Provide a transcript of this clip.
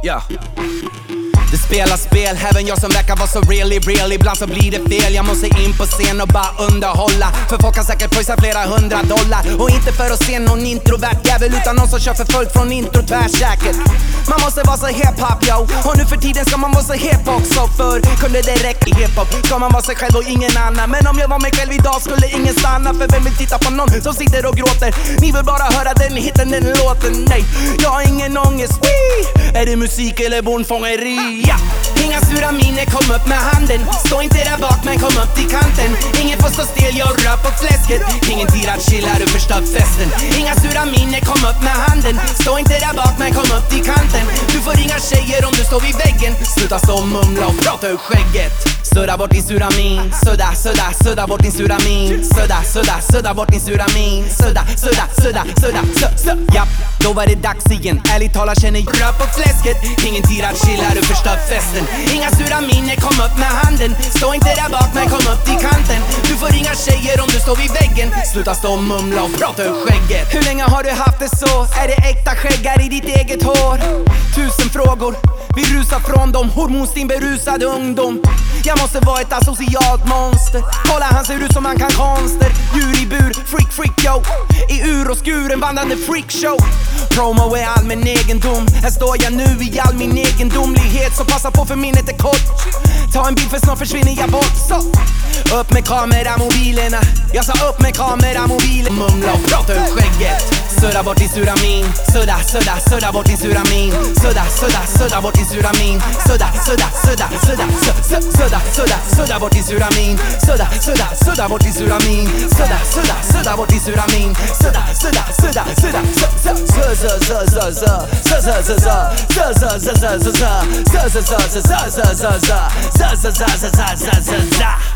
Ja. Det spelar spel, även jag som verkar vara så really real. Ibland så blir det fel, jag måste in på scen och bara underhålla. För folk kan säkert pröjsa flera $100. Och inte för att se någon introvert jävel, utan någon som kör för folk från intro tvärsäkert. Man måste vara så hiphop yo, och nu för tiden ska man vara så hip också. För kunde det räcka i hiphop, ska man vara sig själv och ingen annan. Men om jag var mig själv idag skulle ingen stanna. För vem vill titta på någon som sitter och gråter? Ni vill bara höra den hitten, den låten. Nej, jag har ingen ångest. Wee! Är det musik eller bondfångeri? Ja, inga sura miner, kom upp med handen. Stå inte där bak men kom upp till kanten. Ingen får stå still, jag rör på fläsket. Ingen tid att chilla, du förstört festen. Inga sura miner, kom upp med handen. Stå inte där bak men kom upp till kanten. Du får ringa tjejer om du står vid väggen. Sluta stå och mumla och prata ur skägget. Sudda bort din sura min. Sudda, sudda, sudda bort din sura min. Sudda, sudda, sudda bort din sura min. Sudda, sudda, sudda, sudda, sudda. Japp, då var det dags igen. Ärligt talat känner jag rör på fläsket. Ingen tid att chilla, du förstör festen. Inga sura miner, kom upp med handen. Stå inte där bak men kom upp till kanten. Du får ringa tjejer om du står vid väggen. Sluta stå och mumla och prata ur skägget. Hur länge har du haft det så? Är det äkta skäggar i ditt eget hår? 1000 frågor, vi rusar från dem. Hormonstinn berusad ungdom. Jag måste vara ett asocialt monster. Kolla han ser ut som han kan konster. Djur i bur, freak freak yo. I ur och skur, en vandrande freakshow. Promo är all min egendom. Här står jag nu i all min egendomlighet. Så passa på för minnet är kort. Ta en bild för snart försvinner jag bort. Så upp med kameramobilerna. Jag sa upp med kameramobilen. Mumla och prata ur skägget. Sudda bort din sura min. Sudda, sudda, sudda bort din sura min. Sudda, sudda, sudda bort din sura min. Sudda, sudda, sudda, sudda, sudda, sudda, sudda bort din sura min. Sudda, sudda, sudda bort din sura min. Sudda, sudda, sudda bort din sura min. Sudda, sudda, sudda, sudda, sudda, sudda, sudda,